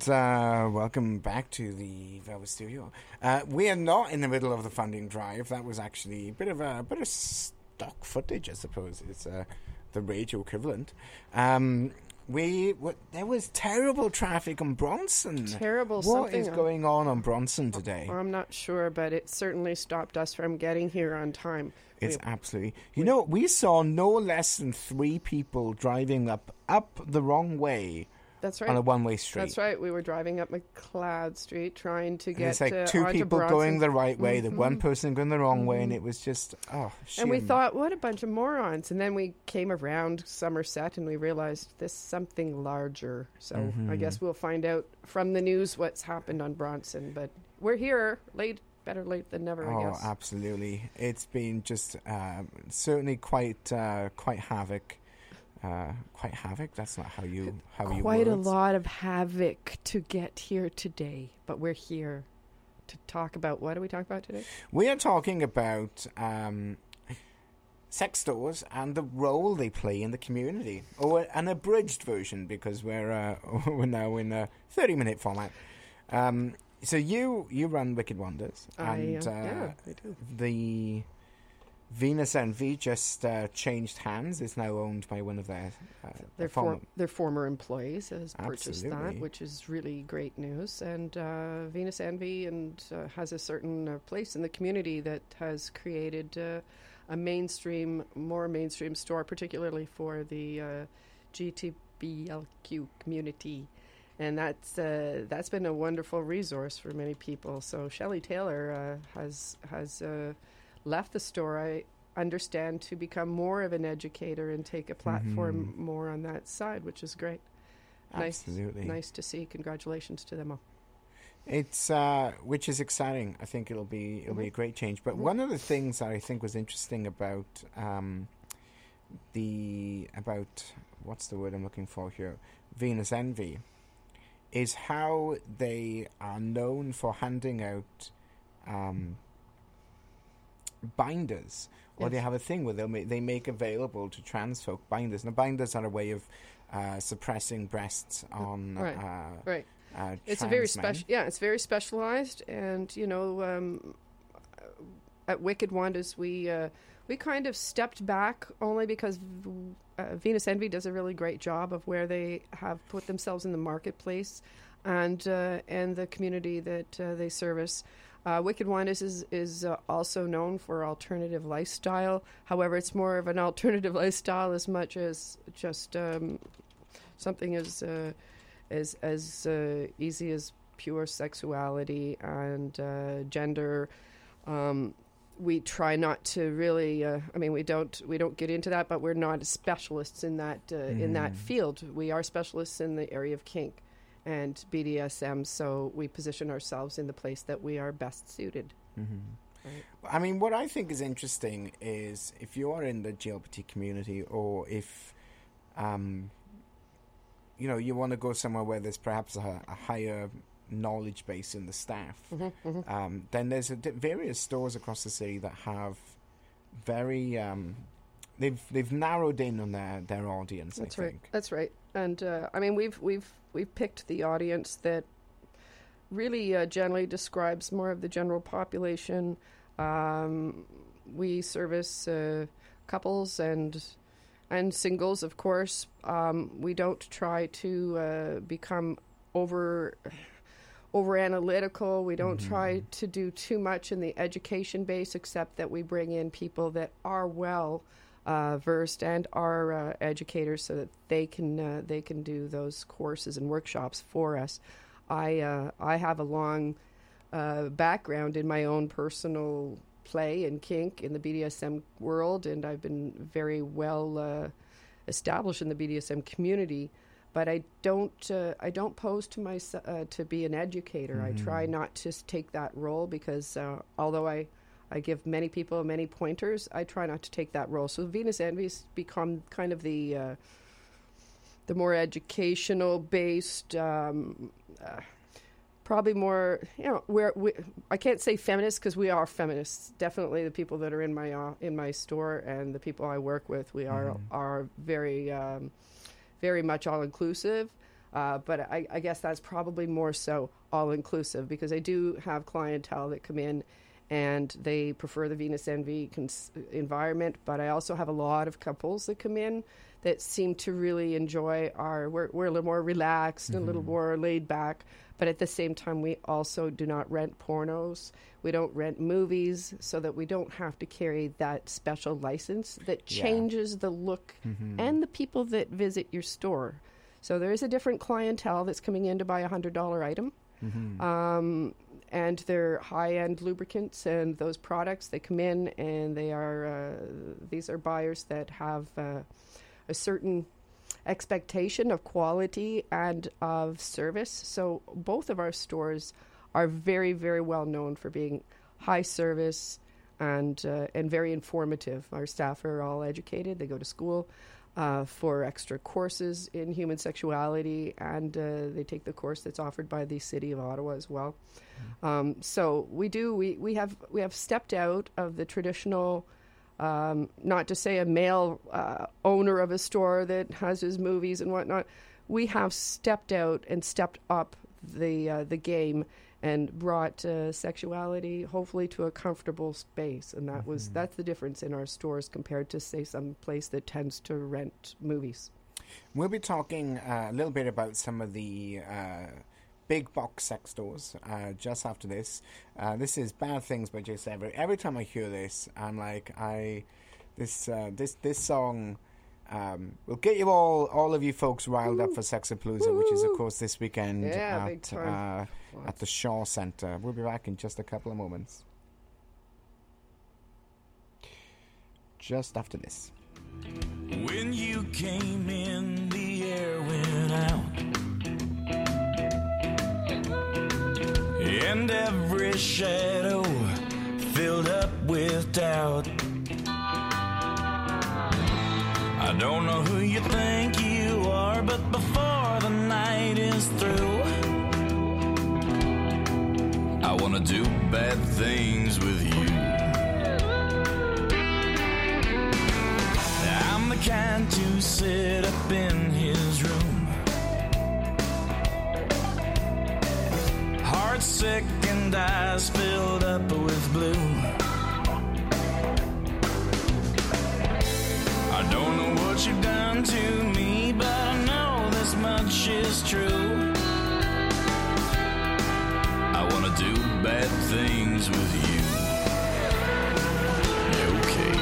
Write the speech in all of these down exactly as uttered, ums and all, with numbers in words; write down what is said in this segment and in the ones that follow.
And uh, welcome back to the Velvet Studio. Uh, we are not in the middle of the funding drive. That was actually a bit of a, a bit of stock footage, I suppose. It's uh, the radio equivalent. Um, we what, there was terrible traffic on Bronson. Terrible. What something is going on on Bronson today? I'm not sure, but it certainly stopped us from getting here on time. It's we, absolutely. You we, know, we saw no less than three people driving up up the wrong way. That's right. On a one-way street. That's right. We were driving up McLeod Street trying to get and it's like uh, two people Bronson. going the right way, mm-hmm. the one person going the wrong mm-hmm. way, and it was just, oh, shame. And we thought, what a bunch of morons. And then we came around Somerset and we realized this something larger. So mm-hmm. I guess we'll find out from the news what's happened on Bronson. But we're here, late, better late than never, oh, I guess. Oh, absolutely. It's been just um, certainly quite uh, quite havoc. Uh, quite havoc. That's not how you how you quite words. a lot of havoc to get here today, but we're here to talk about what are we talking about today? We are talking about um, sex stores and the role they play in the community, or an abridged version because we're uh, we're now in a thirty minute format. Um, so you you run Wicked Wonders, I, and uh, uh, yeah, I do. The Venus Envy just uh, changed hands. It's now owned by one of their uh, their, former for, their former employees has purchased Absolutely. that, which is really great news. And uh, Venus Envy and uh, has a certain uh, place in the community that has created uh, a mainstream, more mainstream store, particularly for the uh, G T B L Q community. And that's uh, that's been a wonderful resource for many people. So Shelley Taylor uh, has has. Uh, left the store, I understand, to become more of an educator and take a platform mm-hmm. more on that side, which is great. Absolutely. Nice, nice to see. Congratulations to them all. It's uh, which is exciting. I think it'll be it'll mm-hmm. be a great change. But mm-hmm. one of the things that I think was interesting about um, the about what's the word I'm looking for here, Venus Envy, is how they are known for handing out Um, binders, or yes. they have a thing where they ma- they make available to trans folk binders. Now, binders are a way of uh, suppressing breasts on right, uh, right. Uh, it's a very special, yeah, it's very specialized, and you know, um, at Wicked Wonders, we uh, we kind of stepped back only because v- uh, Venus Envy does a really great job of where they have put themselves in the marketplace, and uh, and the community that uh, they service. Uh, Wicked Wonders is, is uh, also known for alternative lifestyle. However, it's more of an alternative lifestyle as much as just um, something as uh, as as uh, easy as pure sexuality and uh, gender. Um, we try not to really. Uh, I mean, we don't we don't get into that, but we're not specialists in that uh, mm. in that field. We are specialists in the area of kink and B D S M, so we position ourselves in the place that we are best suited. Mm-hmm. Right. I mean, what I think is interesting is if you are in the G L B T community, or if, um, you know, you want to go somewhere where there's perhaps a, a higher knowledge base in the staff, mm-hmm, mm-hmm. Um, then there's a d- various stores across the city that have very, um, they've they've narrowed in on their, their audience. That's I right. think That's right. And uh, I mean, we've we've we've picked the audience that really uh, generally describes more of the general population. Um, we service uh, couples and and singles, of course. Um, we don't try to uh, become over over analytical. We don't mm-hmm. try to do too much in the education base, except that we bring in people that are well Uh, versed and are uh, educators, so that they can uh, they can do those courses and workshops for us. I uh, I have a long uh, background in my own personal play and kink in the B D S M world, and I've been very well uh, established in the B D S M community. But I don't uh, I don't pose to myself uh, to be an educator. Mm-hmm. I try not to take that role because uh, although I I give many people many pointers, I try not to take that role. So Venus Envy's become kind of the uh, the more educational based, um, uh, probably more, you know, we're, we, I can't say feminist because we are feminists. Definitely the people that are in my uh, in my store and the people I work with, we are, mm-hmm. are very, um, very much all inclusive. Uh, but I, I guess that's probably more so all-inclusive, because I do have clientele that come in and they prefer the Venus Envy cons- environment. But I also have a lot of couples that come in that seem to really enjoy our, we're, we're a little more relaxed, mm-hmm. and a little more laid back. But at the same time, we also do not rent pornos. We don't rent movies, so that we don't have to carry that special license that changes yeah. the look mm-hmm. and the people that visit your store. So there is a different clientele that's coming in to buy a one hundred dollars item. Mm-hmm. Um, and they're high-end lubricants and those products. They come in and they are, uh, these are buyers that have uh, a certain expectation of quality and of service. So both of our stores are very, very well known for being high service and uh, and very informative. Our staff are all educated. They go to school uh, for extra courses in human sexuality, and uh, they take the course that's offered by the City of Ottawa as well. Mm. Um, so we do we, we have we have stepped out of the traditional. Um, not to say a male uh, owner of a store that has his movies and whatnot. We have stepped out and stepped up the uh, the game and brought uh, sexuality, hopefully, to a comfortable space. And that mm-hmm. was that's the difference in our stores compared to, say, some place that tends to rent movies. We'll be talking uh, a little bit about some of the uh, big box sex stores uh, just after this. Uh, this is Bad Things by Jason Everett. Every time I hear this, I'm like, I this uh, this this song um, will get you all all of you folks riled Woo. up for Sexapalooza, Woo. which is of course this weekend yeah, at uh, at the Shaw Centre. We'll be back in just a couple of moments. Just after this. When you came in, the air went out, and every shadow filled up with doubt. I don't know who you think you are, but before the night is through, I wanna do bad things with you. I'm the kind to sit up in his room, heart sick and eyes filled up with blue. I don't know what you've done to me, but I know this much is true. I wanna do bad things with you. Okay.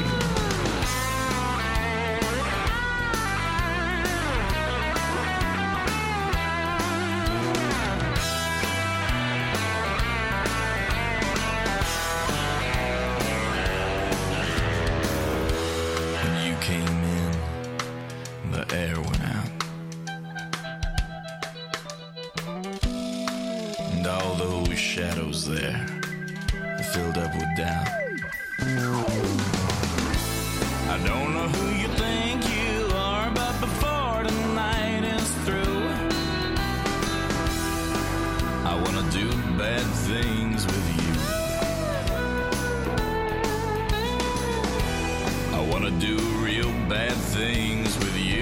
Shadows there, filled up with doubt. I don't know who you think you are, but before the night is through, I wanna do bad things with you. I wanna do real bad things with you.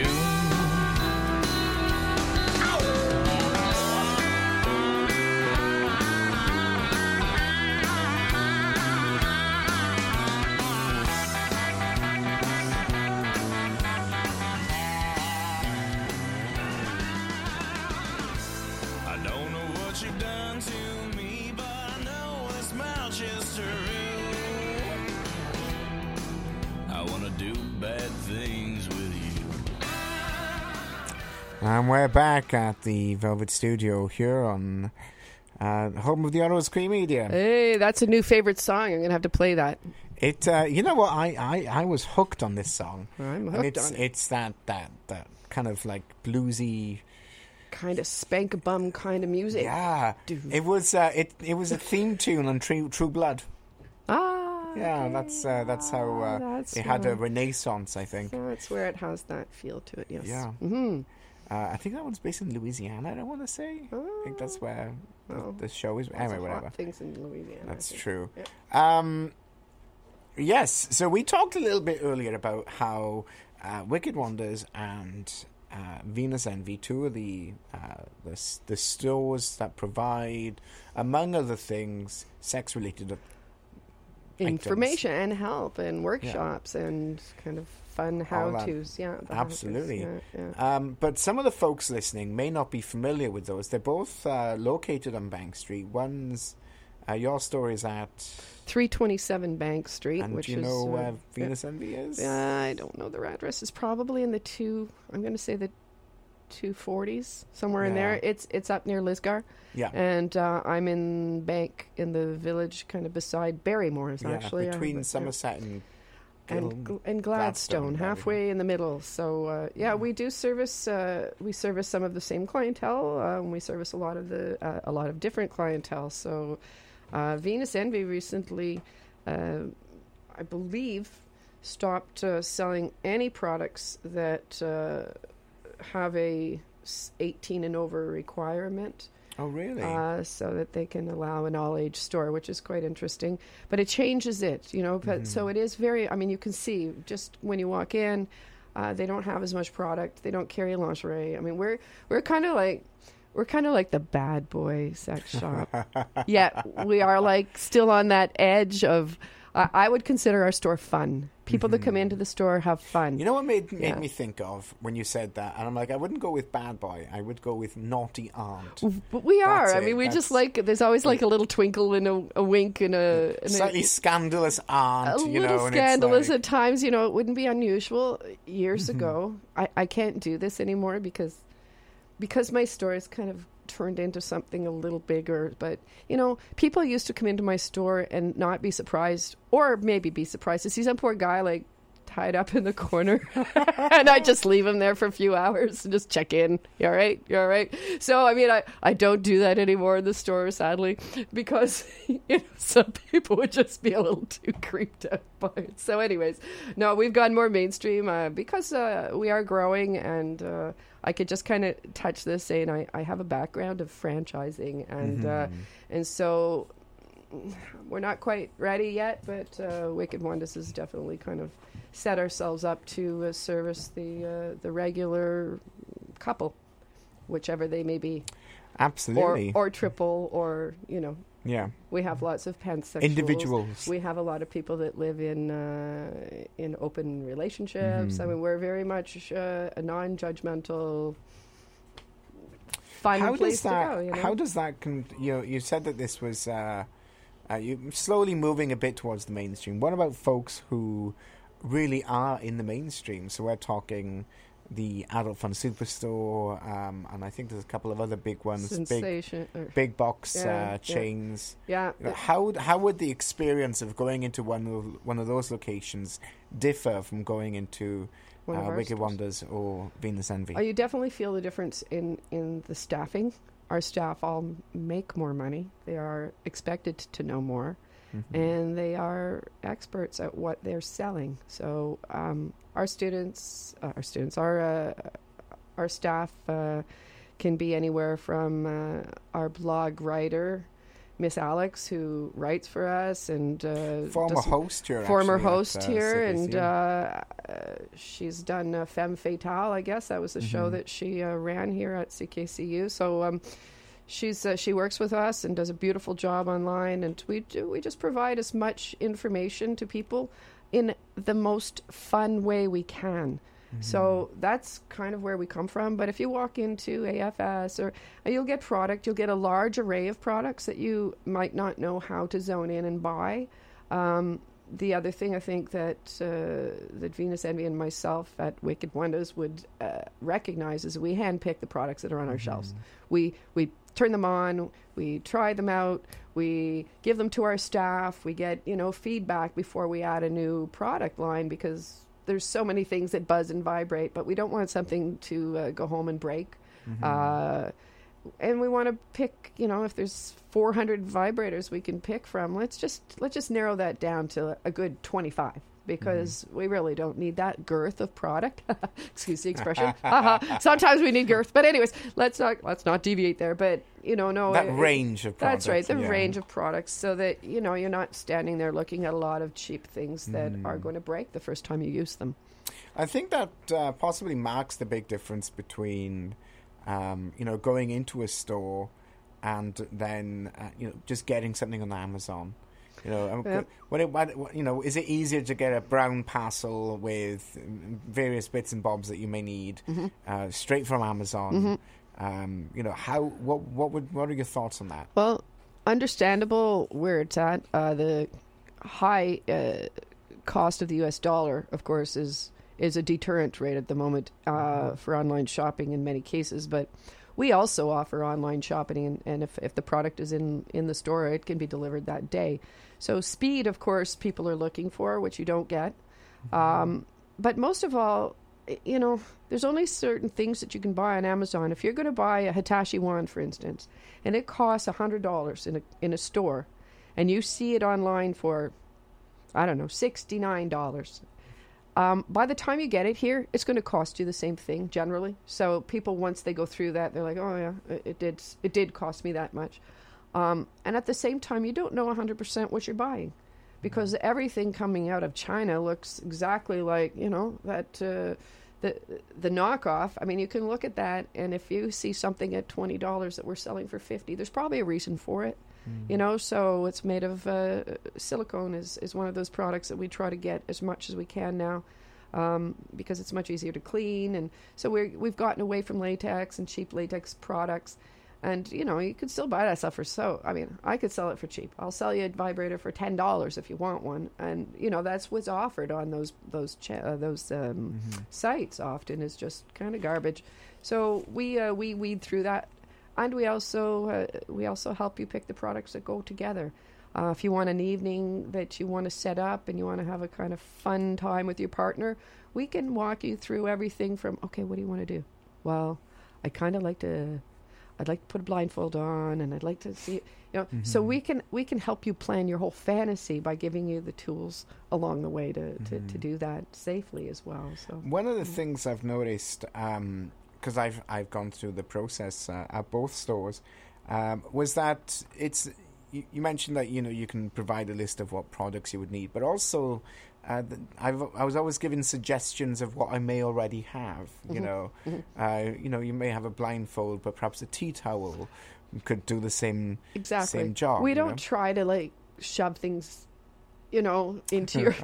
And we're back at the Velvet Studio here on uh, home of the Ottawa Screen Media. Hey, that's a new favorite song. I'm going to have to play that. It, uh, you know what? I, I, I was hooked on this song. I'm hooked and it's, on it. It's that, that, that kind of like bluesy, kind of spank bum kind of music. Yeah, Dude. it was. Uh, it it was a theme tune on True True Blood. Ah, yeah, okay. that's uh, that's how uh, that's it had a renaissance, I think. That's where it has that feel to it. Yes. Yeah. Mm-hmm. Uh, I think that one's based in Louisiana. I don't want to say. Oh, I think that's where the, well, the show is. Anyway, whatever. Hot things in Louisiana. That's true. Yeah. Um, yes. So we talked a little bit earlier about how uh, Wicked Wonders and uh, Venus Envy, two of the, uh, the s- the stores that provide, among other things, sex-related information and help and workshops yeah. and kind of fun how-tos. Yeah, absolutely. Yeah, yeah. Um, but some of the folks listening may not be familiar with those. They're both uh, located on Bank Street. One's uh, your store is at three twenty-seven Bank Street, and which do you is know uh, where Venus yeah. Envy is? Uh, I don't know their address. It's probably in the two. I'm going to say the two forties, somewhere yeah. in there. It's it's up near Lisgar. Yeah. And uh, I'm in Bank in the village, kind of beside Barrymore's, yeah, actually. between uh, Somerset and and, Gl- and Gladstone, Gladstone halfway in the middle. So uh, yeah, mm. we do service. Uh, we service some of the same clientele. Uh, and we service a lot of the uh, a lot of different clientele. So uh, Venus Envy recently, uh, I believe, stopped uh, selling any products that uh, have a eighteen and over requirement. Oh, really? Uh, so that they can allow an all-age store, which is quite interesting. But it changes it, you know. But mm-hmm. so it is very. I mean, you can see just when you walk in, uh, they don't have as much product. They don't carry lingerie. I mean, we're we're kind of like we're kind of like the bad boy sex shop. Yet we are like still on that edge of. Uh, I would consider our store fun. People mm-hmm. that come into the store have fun. You know what made made yeah. me think of when you said that? And I'm like, I wouldn't go with bad boy. I would go with naughty aunt. But we are. That's I mean, it. we That's just like, there's always like a little twinkle and a, a wink and a... And slightly a, scandalous aunt, a you know. little and scandalous it's like, at times, you know. It wouldn't be unusual. Years mm-hmm. ago, I, I can't do this anymore because because my store is kind of turned into something a little bigger. But, you know, people used to come into my store and not be surprised, or maybe be surprised to see some poor guy like tied up in the corner and I just leave him there for a few hours and just check in. You all right? You all right? So, I mean, I, I don't do that anymore in the store, sadly, because, you know, some people would just be a little too creeped out by it. So anyways, no, we've gone more mainstream uh, because uh, we are growing, and uh, I could just kind of touch this saying I, I have a background of franchising, and mm-hmm. uh, and so we're not quite ready yet, but uh, Wicked Wonders is definitely kind of set ourselves up to uh, service the uh, the regular couple, whichever they may be. Absolutely. Or, or triple, or, you know. Yeah. We have lots of pansexuals. Individuals. We have a lot of people that live in uh, in open relationships. Mm-hmm. I mean, we're very much uh, a non-judgmental, fun how place does that, to go. You know? How does that? Con- you know, you said that this was uh, uh, you slowly moving a bit towards the mainstream. What about folks who really are in the mainstream? So we're talking the Adult Fun Superstore, um, and I think there's a couple of other big ones, Sensation, big, big box yeah, uh, chains. Yeah. You know, how how would the experience of going into one of one of those locations differ from going into uh, Wicked stores. Wonders or Venus Envy? Oh, you definitely feel the difference in, in the staffing. Our staff all make more money. They are expected to know more. Mm-hmm. And they are experts at what they're selling. So um, our students, uh, our students, our uh, our staff uh, can be anywhere from uh, our blog writer, Miss Alex, who writes for us, and uh, former host here, former actually, host at, uh, here, C K C U. and uh, uh, she's done uh, Femme Fatale. I guess that was the mm-hmm. show that she uh, ran here at C K C U. So. Um, She's uh, she works with us and does a beautiful job online, and we do, we just provide as much information to people in the most fun way we can. Mm-hmm. So that's kind of where we come from. But if you walk into A F S, or uh, you'll get product, you'll get a large array of products that you might not know how to zone in and buy. Um, the other thing I think that uh, that Venus Envy and myself at Wicked Wonders would uh, recognize is we handpick the products that are on mm-hmm. our shelves. We we turn them on, we try them out, we give them to our staff, we get, you know, feedback before we add a new product line, because there's so many things that buzz and vibrate, but we don't want something to uh, go home and break. Mm-hmm. Uh, and we want to pick, you know, if there's four hundred vibrators we can pick from, let's just let's just narrow that down to a good twenty-five. because mm-hmm. we really don't need that girth of product. Excuse the expression. Sometimes we need girth, but anyways, let's not let's not deviate there. But you know, no, that it, range of products. That's right, the yeah. range of products, so that you know you're not standing there looking at a lot of cheap things that mm. are going to break the first time you use them. I think that uh, possibly marks the big difference between, um, you know, going into a store and then, uh, you know, just getting something on Amazon. You know, yeah. when it, when, you know, is it easier to get a brown parcel with various bits and bobs that you may need mm-hmm. uh, straight from Amazon? Mm-hmm. Um, you know, how? What? What would? What are your thoughts on that? Well, understandable where it's at. Uh, the high uh, cost of the U S dollar, of course, is is a deterrent rate at the moment uh, mm-hmm. for online shopping in many cases. But we also offer online shopping, and, and if, if the product is in, in the store, it can be delivered that day. So speed, of course, people are looking for, which you don't get. Mm-hmm. Um, but most of all, you know, there's only certain things that you can buy on Amazon. If you're going to buy a Hitachi wand, for instance, and it costs one hundred dollars in a, in a store, and you see it online for, I don't know, sixty-nine dollars. Um, by the time you get it here, it's going to cost you the same thing generally. So people, once they go through that, they're like, "Oh yeah, it, it did. It did cost me that much." Um, and at the same time, you don't know one hundred percent what you're buying, because everything coming out of China looks exactly like you know that uh, the the knockoff. I mean, you can look at that, and if you see something at twenty dollars that we're selling for fifty, there's probably a reason for it. Mm. You know, so it's made of uh, silicone is, is one of those products that we try to get as much as we can now, um, because it's much easier to clean. And so we're, we've gotten away from latex and cheap latex products. And, you know, you could still buy that stuff for so, I mean, I could sell it for cheap. I'll sell you a vibrator for ten dollars if you want one. And, you know, that's what's offered on those those cha- uh, those um, mm-hmm. sites often is just kind of garbage. So we uh, we weed through that. And we also uh, we also help you pick the products that go together. Uh, if you want an evening that you want to set up and you want to have a kind of fun time with your partner, we can walk you through everything from, okay, what do you want to do? Well, I kind of like to, I'd like to put a blindfold on, and I'd like to see, you know. Mm-hmm. So we can we can help you plan your whole fantasy by giving you the tools along the way to, mm-hmm. to, to do that safely as well. So one of the mm-hmm. things I've noticed. Um, because I've I've gone through the process uh, at both stores, um, was that it's you, you mentioned that you know you can provide a list of what products you would need, but also uh, the, I've I was always given suggestions of what I may already have. You mm-hmm. know, mm-hmm. Uh, you know you may have a blindfold, but perhaps a tea towel could do the same exactly. same job. We don't know? try to like shove things, you know, into your...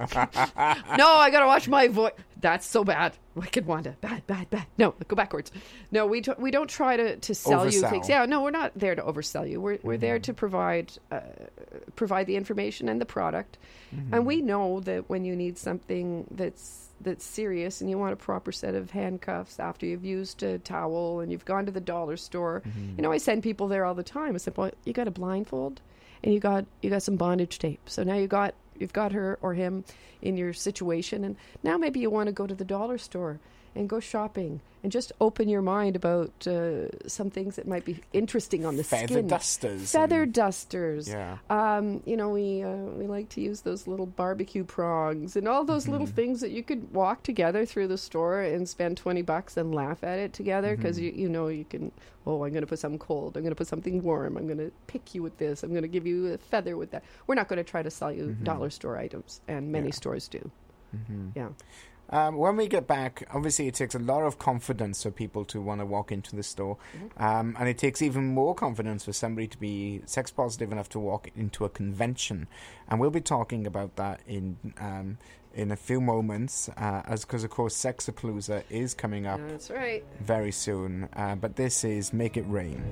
No, I gotta watch my voice. That's so bad. Wicked Wanda. Bad, bad, bad. No, go backwards. No, we t- we don't try to, to sell Oversell. you things. Yeah, no, we're not there to oversell you. We're we're mm-hmm. there to provide uh, provide the information and the product. Mm-hmm. And we know that when you need something that's that's serious and you want a proper set of handcuffs after you've used a towel and you've gone to the dollar store, mm-hmm. you know, I send people there all the time. I said, well, you got a blindfold and you got you got some bondage tape. So now you got You've got her or him in your situation, and now maybe you want to go to the dollar store and go shopping and just open your mind about uh, some things that might be interesting on the Feather skin. dusters. Feather dusters. Yeah. Um, you know, we uh, we like to use those little barbecue prongs and all those mm-hmm. little things that you could walk together through the store and spend twenty bucks and laugh at it together because mm-hmm. you, you know you can, oh, I'm going to put something cold. I'm going to put something warm. I'm going to pick you with this. I'm going to give you a feather with that. We're not going to try to sell you mm-hmm. dollar store items, and many yeah. stores do. Mm-hmm. Yeah. Um, when we get back, obviously it takes a lot of confidence for people to want to walk into the store. Mm-hmm. Um, and it takes even more confidence for somebody to be sex positive enough to walk into a convention. And we'll be talking about that in um, in a few moments, uh, as because, of course, Sexapalooza is coming up That's right. very soon. Uh, but this is Make It Rain.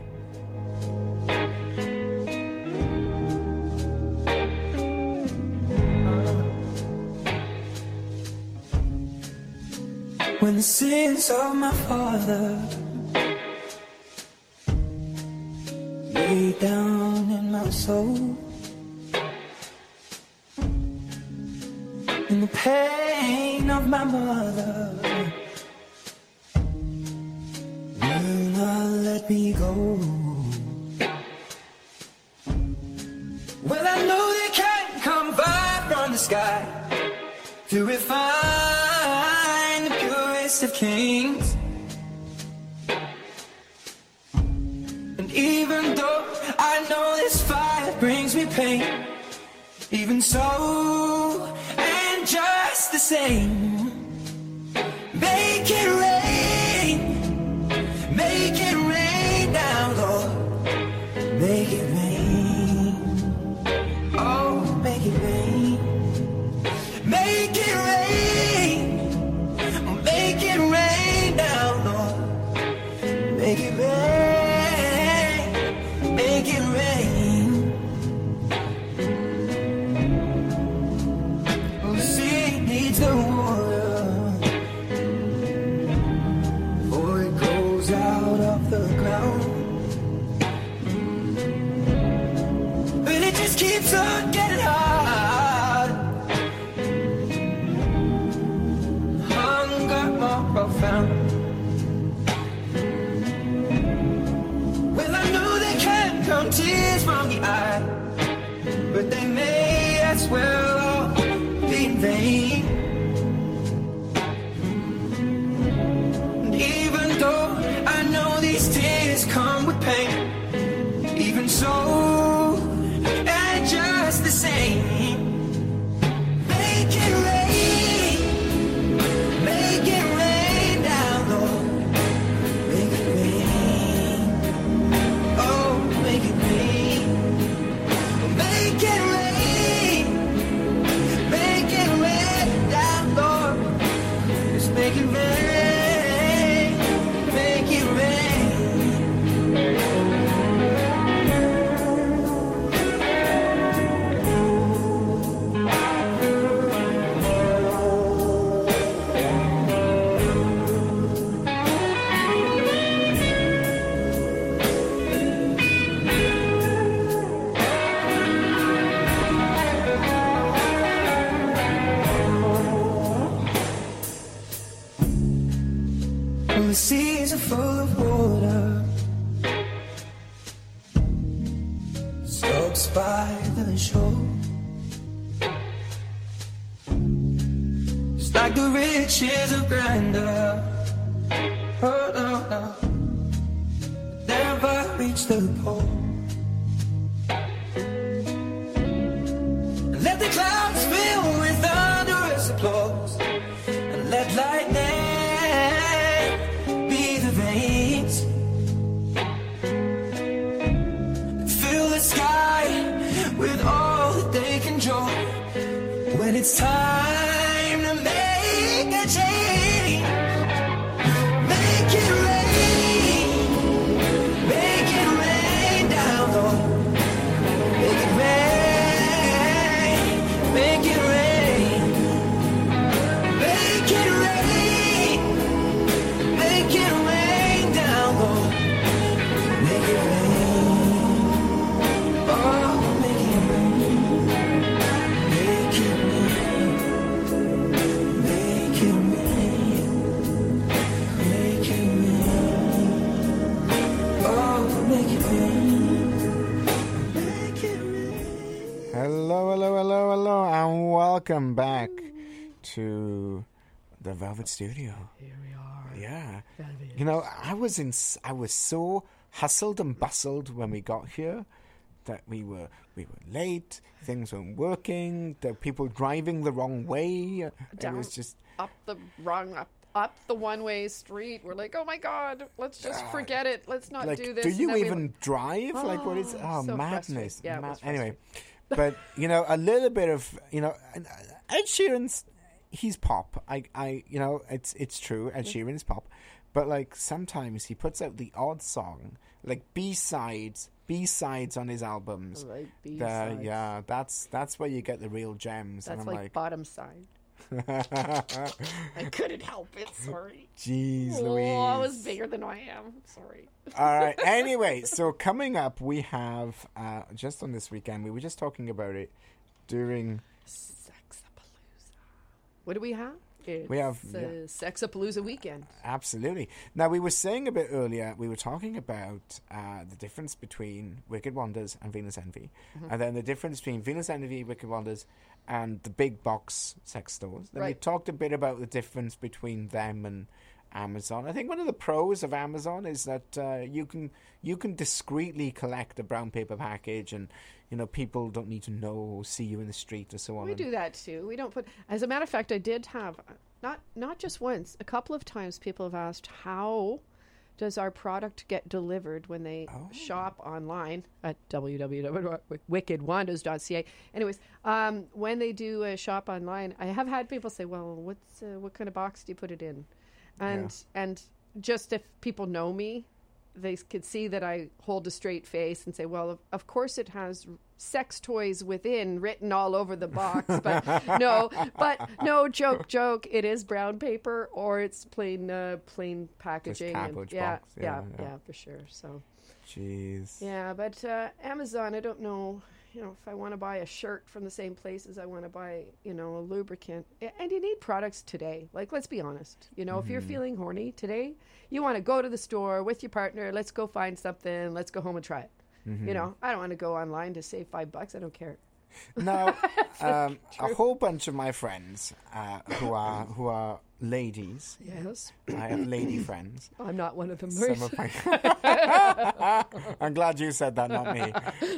When the sins of my father lay down in my soul, and the pain of my mother will not let me go. Well, I know they can't come back from the sky, to refine the purest of kings. And even though I know this fire brings me pain, even so, and just the same, make it rain, make it rain down, Lord, make it rain, oh, make it rain, make it rain, make it rain down, Lord, make it rain, make it rain. Oh, the sea needs the water, for it goes out of the ground, but it just keeps on getting hard. Hunger more profound. Well, I know they can't come tears from the eye, but they may as well all be in vain. And even though I know these tears come with pain, even so, and just the same, make it rain, make it rain down, Lord, make it rain, oh, make it rain, make it rain, make it rain down, Lord, just make it rain, make it rain. Well, the seas are full of water, soaked by the shore, just like the riches of grandeur. Oh no, no, never reach the pole. Let the clouds fill with thunderous applause, and let lightning be the veins that fill the sky with all that they can draw. When it's time to make a change, make it rain, make it rain down, Lord, make it rain, make it rain, make it rain, make it rain down, Lord, make it rain, oh, make it rain, make it rain, make it rain, make it rain, oh, make it rain, make it rain. Hello, hello, hello, hello, and welcome back to the Velvet Studio. Here we are. Yeah. Velvet. You know, I was in. I was so hustled and bustled when we got here that we were we were late. Things weren't working. There were people driving the wrong way. Down, It was just up the wrong up up the one way street. We're like, oh my god, let's just forget it. Let's not like, do this. do And you then we- even drive? Like, what is? Oh, so madness! frustrating. Yeah, it Ma- was anyway, but you know, a little bit of you know, Ed Sheeran's. He's pop. I, I, you know, it's it's true. Ed Sheeran is pop, but like sometimes he puts out the odd song, like B sides, B sides on his albums. Like The- B-sides. yeah, that's that's where you get the real gems. That's and I'm like, like, bottom side. I couldn't help it. Sorry. jeez, Oh, Louise. I was bigger than I am. Sorry. All right. Anyway, so coming up, we have uh, just on this weekend. We were just talking about it during. Sexapalooza. What do we have? It's We have, uh, yeah. Sexapalooza weekend. Absolutely. Now, we were saying a bit earlier, we were talking about uh, the difference between Wicked Wonders and Venus Envy. Mm-hmm. And then the difference between Venus Envy, Wicked Wonders, and the big box sex stores. Then we Right. talked a bit about the difference between them and Amazon. I think one of the pros of Amazon is that uh, you can you can discreetly collect a brown paper package, and you know people don't need to know or see you in the street or so on. We And- do that too. We don't put. As a matter of fact, I did have not not just once, a couple of times. People have asked, how does our product get delivered when they Oh. shop online at w w w dot wicked wonders dot c a. Anyways, um, when they do a shop online, I have had people say, "Well, what's uh, what kind of box do you put it in?" And and just if people know me, they could see that I hold a straight face and say, well, of, of course it has sex toys within written all over the box. But no, but no, joke, joke. It is brown paper or it's plain uh, plain packaging. and cardboard yeah, box. Yeah, yeah, yeah. yeah, for sure. So, Jeez. yeah, but uh, Amazon, I don't know. You know, if I want to buy a shirt from the same place as I want to buy, you know, a lubricant. A- And you need products today. Like, let's be honest. You know, if you're feeling horny today, you want to go to the store with your partner. Let's go find something. Let's go home and try it. You know, I don't want to go online to save five bucks. I don't care. Now, um, a whole bunch of my friends uh, who are who are ladies. Yes. I have lady friends. I'm not one of them. Some of my I'm glad you said that, not me.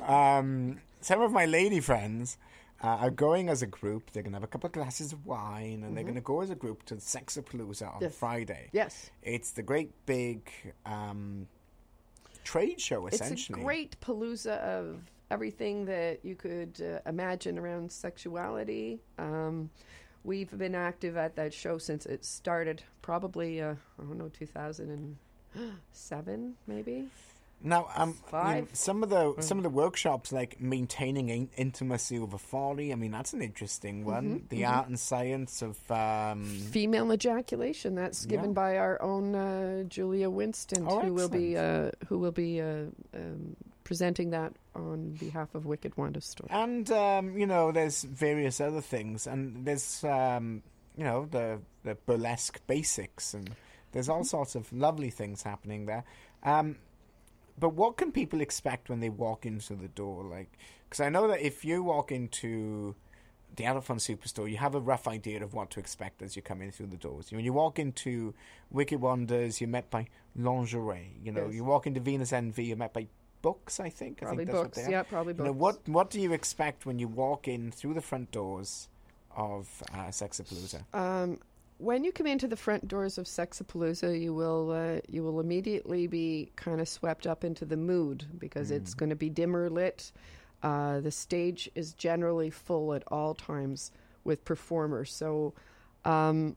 Um, some of my lady friends uh, are going as a group. They're going to have a couple of glasses of wine, and they're going to go as a group to Sexapalooza on Yes. Friday. Yes. It's the great big um, trade show, essentially. It's a great palooza of everything that you could uh, imagine around sexuality. Um, we've been active at that show since it started, probably, uh, I don't know, two thousand seven, maybe? Now, um, you know, Five? some of the some of the workshops, like maintaining in- intimacy over folly. I mean, that's an interesting one. The art and science of um, Female ejaculation. That's given Yeah. by our own uh, Julia Winston, Oh, who will be uh, who will be uh, um, presenting that on behalf of Wicked Wanda Store. and um, you know, there's various other things, and there's um, you know the the burlesque basics, and there's all sorts of lovely things happening there. Um, But what can people expect when they walk into the door? Like, because I know that if you walk into the Elephant Superstore, you have a rough idea of what to expect as you come in through the doors. When you walk into Wicked Wonders, you're met by lingerie. You know, Yes. you walk into Venus Envy, you're met by books. I think. I Probably think that's books. What they are. Yeah, probably You books. know, what what do you expect when you walk in through the front doors of uh, Sexapalooza? Um, when you come into the front doors of Sexapalooza, you will uh, you will immediately be kind of swept up into the mood because it's going to be dimmer lit. Uh, the stage is generally full at all times with performers. So um,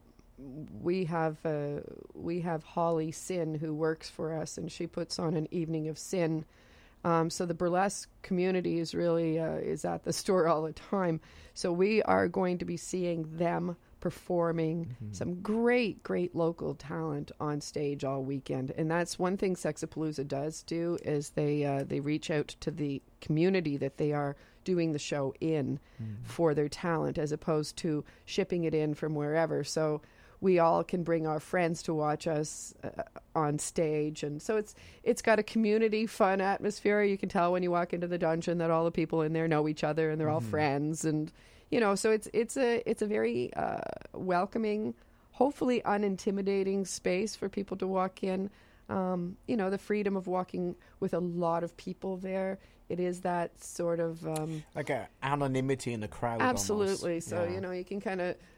we have uh, we have Holly Sin who works for us, and she puts on an evening of sin. Um, so the burlesque community is really uh, is at the store all the time. So we are going to be seeing them performing some great, great local talent on stage all weekend. And that's one thing Sexapalooza does do is they uh, they reach out to the community that they are doing the show in for their talent, as opposed to shipping it in from wherever. So we all can bring our friends to watch us uh, on stage, and so it's it's got a community fun atmosphere. You can tell when you walk into the dungeon that all the people in there know each other and they're all friends, and you know, so it's it's a it's a very uh, welcoming, hopefully unintimidating space for people to walk in. Um, you know, the freedom of walking with a lot of people there. It is that sort of um, Like a anonymity in the crowd. absolutely. Almost. So Yeah. you know, you can kind of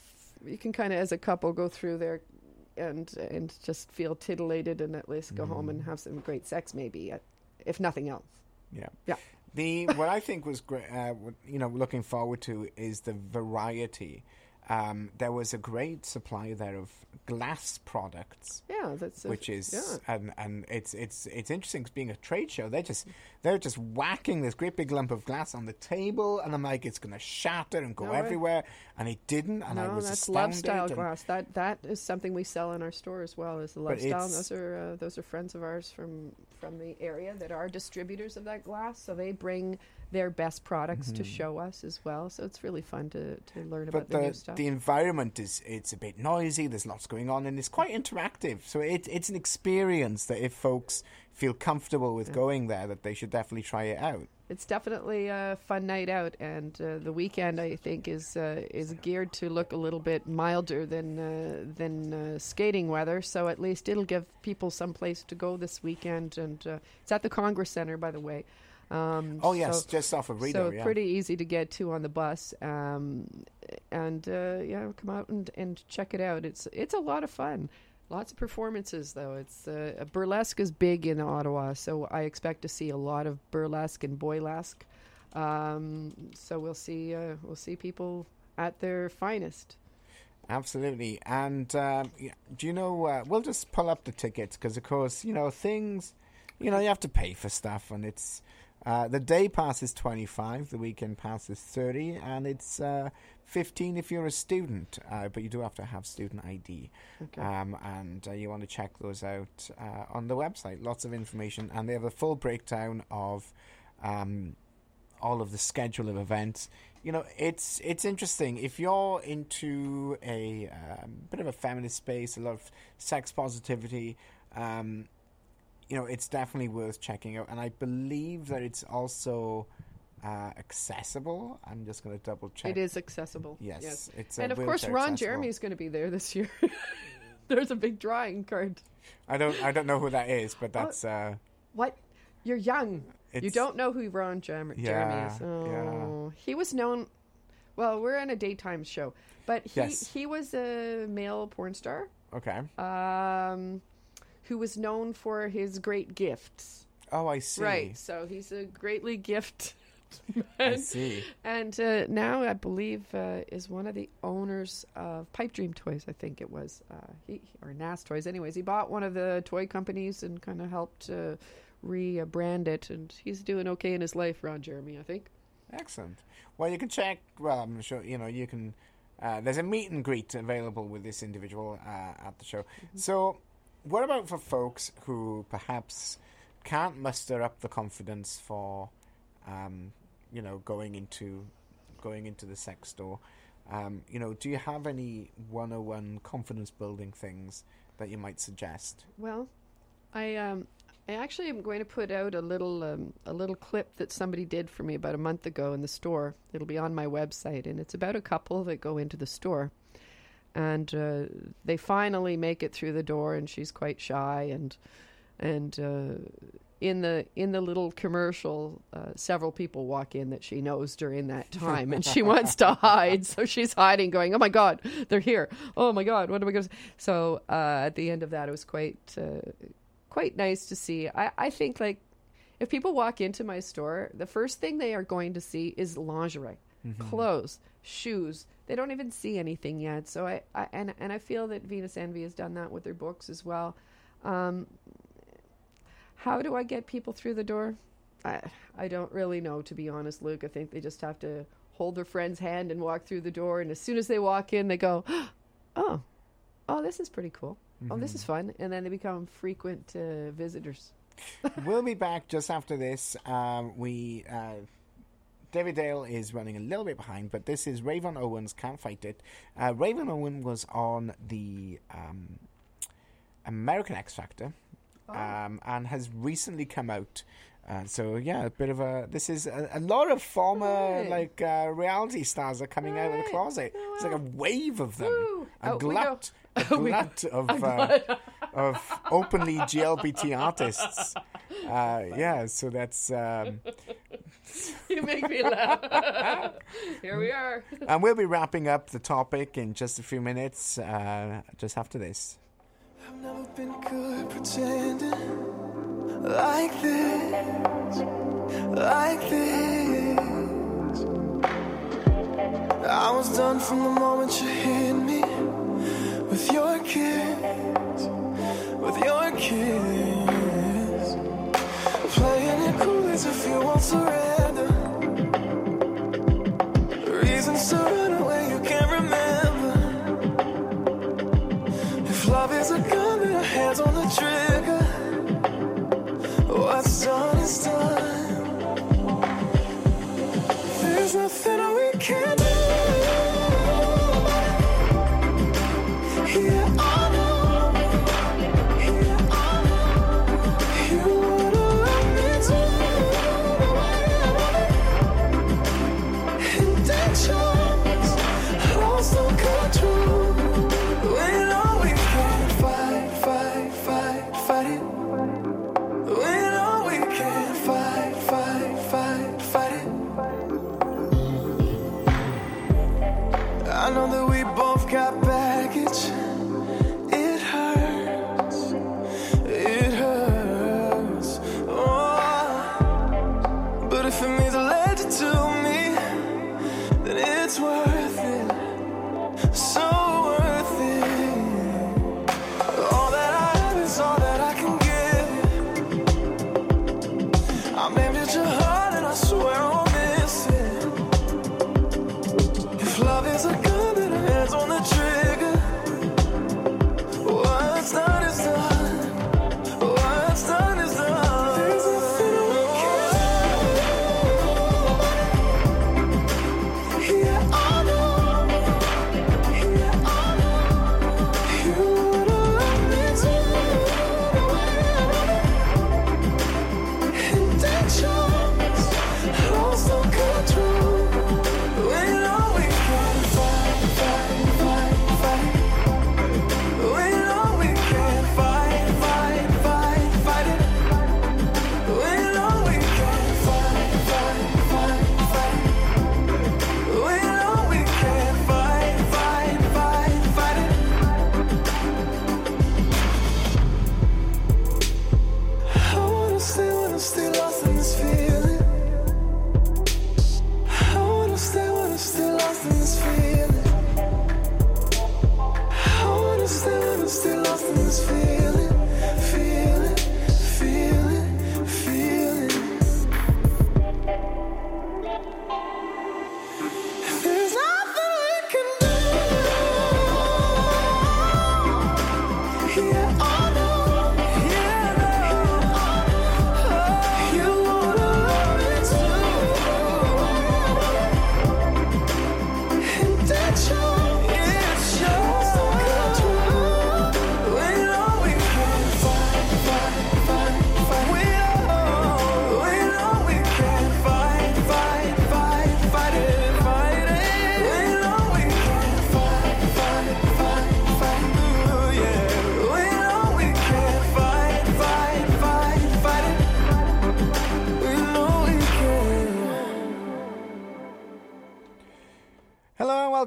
you can kind of as a couple go through there and and just feel titillated and at least go home and have some great sex, maybe, uh, if nothing else. Yeah. Yeah. The what I think was great, uh, what, you know, looking forward to is the variety. Um, there was a great supply there of glass products, Yeah, that's a, which is yeah. and and it's it's it's interesting 'cause being a trade show. They're just they're just whacking this great big lump of glass on the table, and I'm like, it's going to shatter and go No way. everywhere, and it didn't, and I No, was that's astounded. love style and- glass. That that is something we sell in our store as well. Is the love But style. it's- Those are uh, those are friends of ours from from the area that are distributors of that glass. So they bring their best products to show us as well. So it's really fun to, to learn about But the, new the stuff. the environment is it's a bit noisy. There's lots going on, and it's quite interactive. So it it's an experience that if folks feel comfortable with going there, that they should definitely try it out. it's definitely a fun night out, and uh, the weekend I think is uh, is geared to look a little bit milder than uh, than uh, skating weather. So at least it'll give people some place to go this weekend, and uh, it's at the Congress Center, by the way. Um, oh yes, so, just off of Rideau. So yeah. pretty easy to get to on the bus, um, and uh, yeah, come out and, and check it out. It's it's a lot of fun. Lots of performances, though. It's uh, burlesque is big in Ottawa, so I expect to see a lot of burlesque and boylesque. Um, so we'll see uh, we'll see people at their finest. Absolutely. And um, yeah, do you know? Uh, we'll just pull up the tickets because, of course, you know things. You know, you have to pay for stuff, and it's uh, the day pass is twenty-five, the weekend pass is thirty, and it's uh, fifteen if you're a student, uh, but you do have to have student I D. Okay. Um, and uh, you want to check those out uh, on the website. Lots of information, and they have a full breakdown of um, all of the schedule of events. You know, it's it's interesting. If you're into a um, bit of a feminist space, a lot of sex positivity, um, you know, it's definitely worth checking out. And I believe that it's also uh, accessible. I'm just going to double check. It is accessible. Yes. yes. It's and of course, Ron accessible. Jeremy's going to be there this year. There's a big drawing card. I don't I don't know who that is, but that's... Uh, what? You're young. You It's- don't know who Ron Jer- Yeah, Jeremy is. Oh, he was known. Well, we're on a daytime show, but he Yes. he was a male porn star, okay. um, who was known for his great gifts. Oh, I see. Right. So he's a greatly gifted I man, see. and uh, now I believe uh, is one of the owners of Pipe Dream Toys. I think it was uh, he or N A S Toys. Anyways, he bought one of the toy companies and kind of helped uh, rebrand it, and he's doing okay in his life, Ron Jeremy, I think. Excellent. Well, you can check. Well, I'm sure you know you can. Uh, there's a meet and greet available with this individual uh, at the show. Mm-hmm. So, what about for folks who perhaps can't muster up the confidence for, um, you know, going into going into the sex store? Um, you know, do you have any one oh one confidence building things that you might suggest? Well, I um, I actually am going to put out a little um, a little clip that somebody did for me about a month ago in the store. It'll be on my website, and it's about a couple that go into the store, and uh, they finally make it through the door, and she's quite shy, and and uh, in the in the little commercial, uh, several people walk in that she knows during that time, and she wants to hide, so she's hiding, going, "Oh my God, they're here! Oh my God, what am I going to?" So uh, at the end of that, it was quite. Uh, Quite nice to see. I, I think, like, if people walk into my store, the first thing they are going to see is lingerie, mm-hmm. clothes, shoes. They don't even see anything yet. So I, I and and I feel that Venus Envy has done that with their books as well. Um, how do I get people through the door? I I don't really know, to be honest, Luke. I think they just have to hold their friend's hand and walk through the door. And as soon as they walk in, they go, "Oh, oh, this is pretty cool. Mm-hmm. Oh, this is fun." And then they become frequent uh, visitors. We'll be back just after this. Um, we uh, David Dale is running a little bit behind, but this is Raven Owens, Can't Fight It. Uh, Raven Owen was on the um, American X Factor oh. um, and has recently come out. Uh, so yeah, a bit of a. This is a, a lot of former right. like uh, reality stars are coming right. out of the closet. Oh, wow. It's like a wave of them. Woo. A Out glut, a glut of uh, of openly G L B T artists. Uh, yeah, so that's. Um, you make me laugh. Here we are. And we'll be wrapping up the topic in just a few minutes. Uh, just after this. I've never been good pretending like this, like this. I was done from the moment you hit me with your kiss, with your kiss. Playing it cool as if you won't surrender. Reasons to run away you can't remember. If love is a gun, then our hands on the trigger. What's done is done. There's nothing we can do. Here I know, here I know, you wanna let me do the way I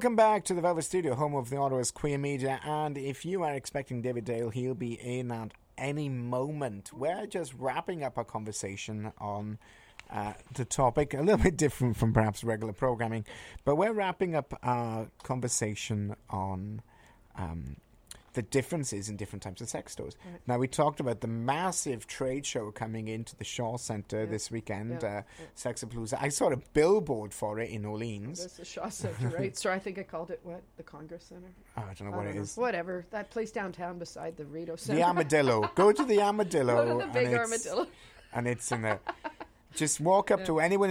Welcome back to the Velvet Studio, home of the Ottawa's Queer Media. And if you are expecting David Dale, he'll be in at any moment. We're just wrapping up our conversation on uh, the topic, a little bit different from perhaps regular programming, but we're wrapping up our conversation on um, the differences in different types of sex stores. Right. Now, we talked about the massive trade show coming into the Shaw Centre yeah. this weekend, yeah. Uh, yeah. Sexapalooza. I saw a billboard for it in Orleans. There's the Shaw Centre, right? So I think I called it, what, the Congress Centre? Oh, I don't know I what don't it know. is. Whatever. That place downtown beside the Rideau Centre. The Armadillo. Go to the Armadillo. Go to the big and Armadillo. And it's in a... Just walk up yeah. to anyone